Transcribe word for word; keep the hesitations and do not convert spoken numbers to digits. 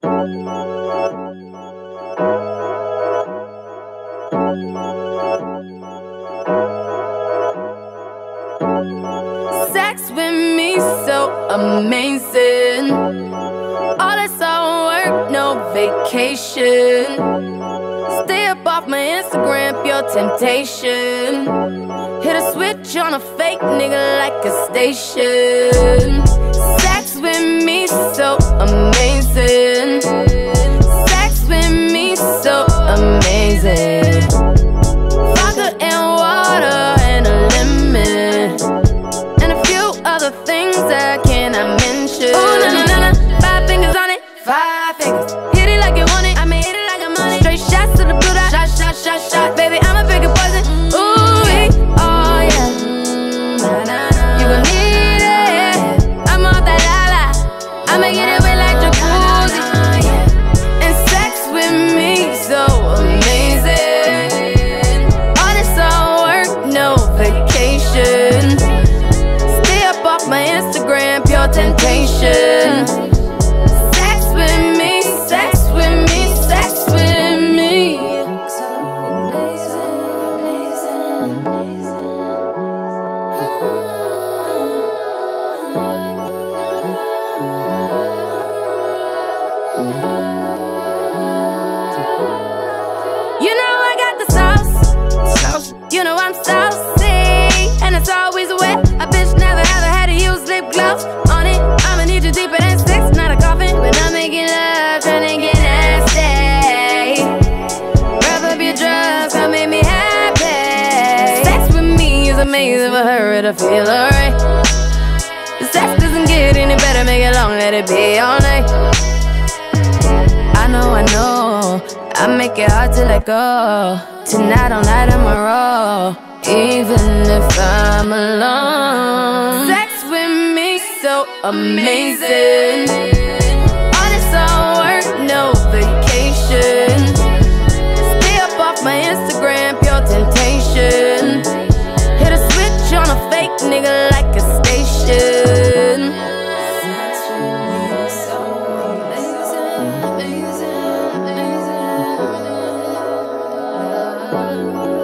Sex with me so amazing. All that's all work, no vacation. Stay up off my Instagram, pure temptation. Hit a switch on a fake nigga like a station. Sex with me so amazing. Sex with me so amazing. Vodka and water and a lemon, and a few other things I cannot mention. Ooh, na na na na, five fingers on it, five fingers. Hit it like you want it, I mean hit it like I'm on it. Straight shots to the blue dot, shot, shot, shot, shot. Baby, I'm a bigger poison. Ooh, yeah. Oh yeah. You gon' need it. I'm off that la-la, I'ma get it wet like jacuzzi. And sex with me so amazing. All this all work, no vacation. Stay up off my Instagram, pure temptation. Sex with me, sex with me, sex with me. So amazing, amazing, amazing. You know I got the sauce, sauce. You know I'm saucy, and it's always wet. A bitch never ever had to use lip gloss on it. I'ma need you deeper than sex, not a coffin. When I'm making love, tryna get nasty. Rev up your drugs, come make me happy. Sex with me is amazing for her to feel alright. The sex doesn't get any better, make it long, let it be all night. I know, I know, I make it hard to let go. Tonight all night I'm a roll, even if I'm alone. Sex with me so amazing. All this all work, no vacation. Stay up off my Instagram, pure temptation. Hit a switch on a fake nigga like a station. Sex with me so amazing, amazing, amazing.